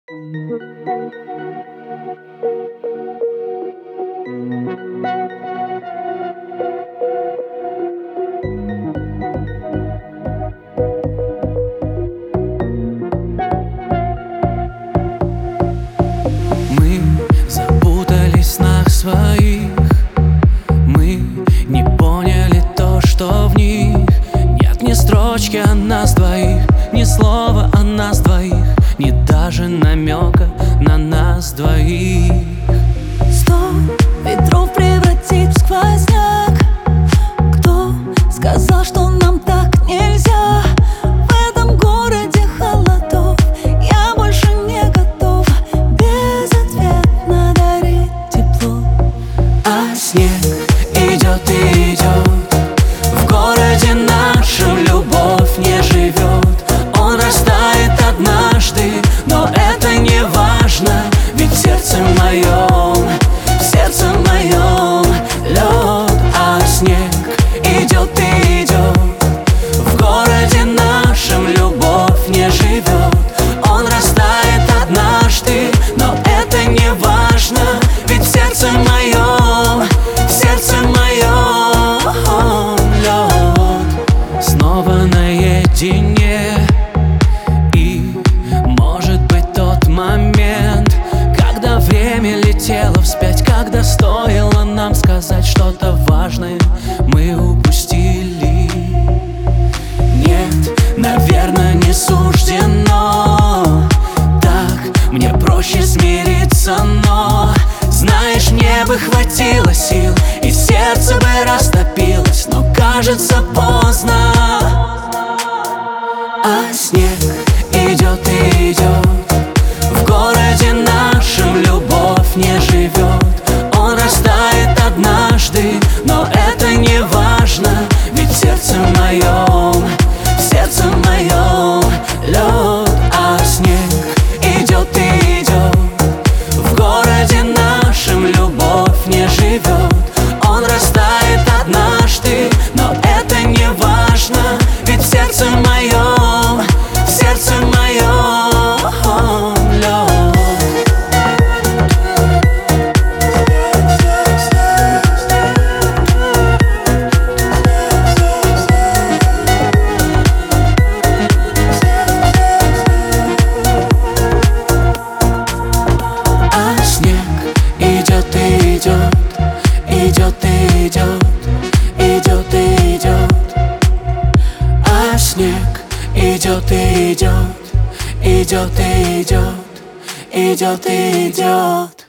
Мы запутались в снах своих, мы не поняли то, что в них нет ни строчки о нас двоих, ни слова о нас двоих, ни даже намека на нас двоих. 100 ветров превратить в сквозняк. Кто сказал, что нам так нельзя? В этом городе холодов я больше не готов безответно дарить тепло. А снег идет и идет, в городе нашем любовь не живет. Он растает однажды, но это не важно, ведь в сердце моем лед. А снег идет и идет, в городе нашем любовь не живет. Он растает однажды, но это не важно, ведь в сердце моем лед. Снова наедине, и может быть тот момент, когда время летело вспять, когда стоило нам сказать что-то важное, мы упустили. Нет, наверное, не суждено так, мне проще смириться, но знаешь, мне бы хватило сил, и сердце бы растопилось, но кажется поздно. А снег идет и идет, в городе нашем любовь не живет. Он растает однажды, но это не важно, ведь в сердце моем лед. А снег идет и идет, в городе нашем любовь не живет. Он растает однажды, но это не важно, ведь в сердце моем лед. А снег идет и идет, идет и идет, идет и идет. А снег идет и идет, идет и идет, идет и идет.